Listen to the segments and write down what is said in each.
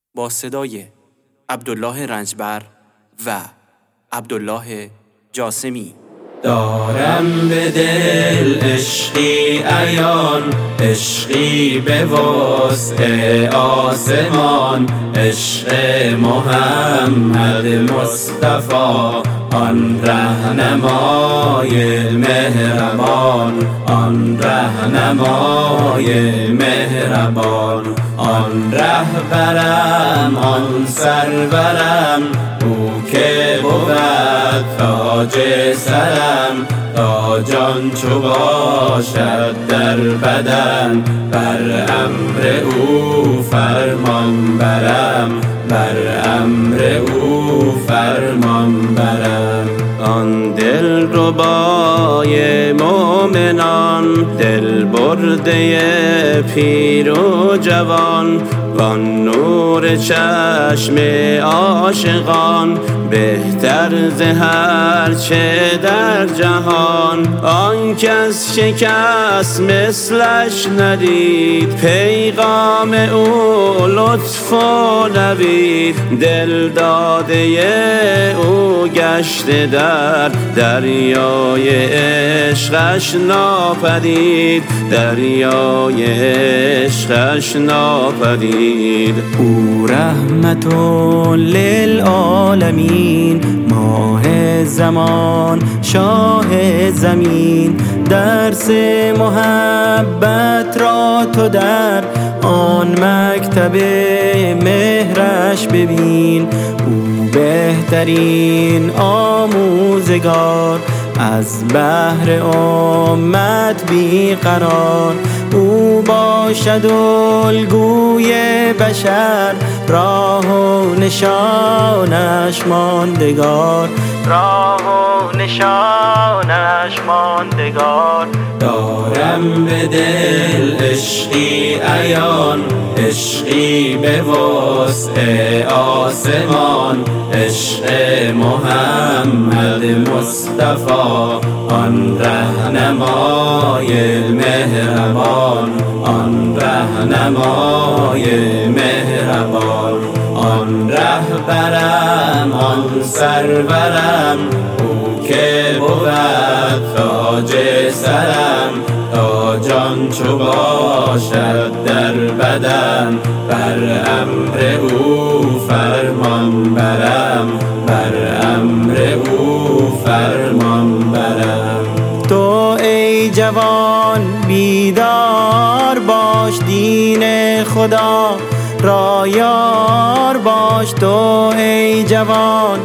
با صدای عبدالله رنجبر و عبدالله جاسمی. دارم به دل عشقی عیان، عشقی به وسط آسمان، عشق محمد مصطفی، آن رهنمای مهربان، آن رهنمای مهربان، آن رهبرم، آن سرورم، او که بود تاج سرم، تا جان چو باشد در بدن، بر امر او فرمان برم، بر امر او فرمان برم. آن دل ربای مومنان، دل برده پیر و جوان، وان نور چشم عاشقان، بهتر ز هر چه در جهان. آن کس شکست مثلش ندید، پیغام او لطف و نوید، دل داده او گشته در دریای عشقش ناپدید، دریای عشقش ناپدید. او رحمت للعالمین، ماه زمان، شاه زمین، درس محبت را تو در آن مکتب مهرش ببین. او بهترین آموزگار، از بحر امت بیقرار، او باشد الگوی بشر، راه و نشانش ماندگار، راه و نشانش ماندگار. دارم به دل عشقی عیان، عشقی به وسط آسمان، عشق محمد مصطفی، آن رهنمای مهربان، آن رهنمای مهربان، آن رهبرم، آن سرورم، او که بود تاج سرم، تا جان چو باشد در بدن، بر امر او فرمان برم، بر امر او فرمان برم. تو ای جوان بیدار باش، دین خدا را یار باش. تو ای جوان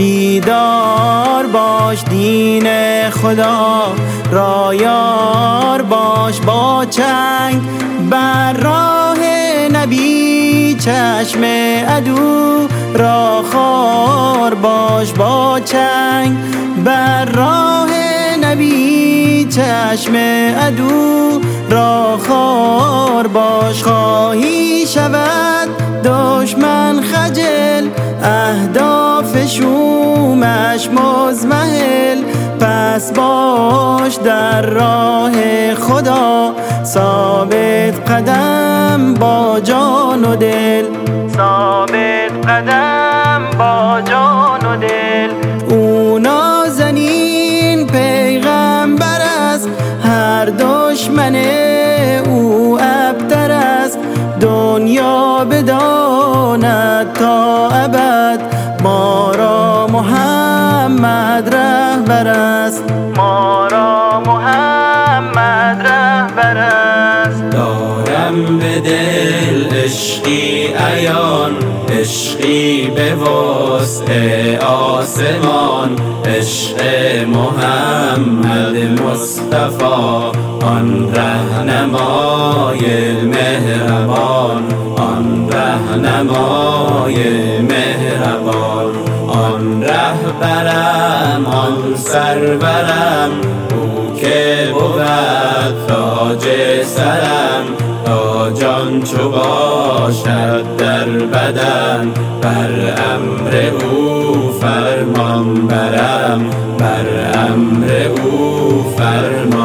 بیدار باش، دین خدا را یار باش. با چنگ بر راه نبی، چشم عدو را خار باش. با چنگ بر راه نبی، چشم عدو را خار باش. خواهی شود دشمن خجل، اهداف شومش مزمحل، پس باش در راه خدا، ثابت قدم با جان و دل، ثابت قدم با جان و دل. او نازنین پیغمبر است، هر دشمن او ابتر است، دنیا بداند تا ابد، ما را محمد رهبر است، ما را محمد رهبر است. دارم به دل عشقی عیان، عشقی به وسط آسمان، عشق محمد مصطفی، آن رهنمای مهربان، آن رهنمای مهربان، آن رهبرم، آن سرورم، او که بود تاج سرم، تا جان چو باشد در بدن، بر امر او فرمان برم، بر امر او فرمان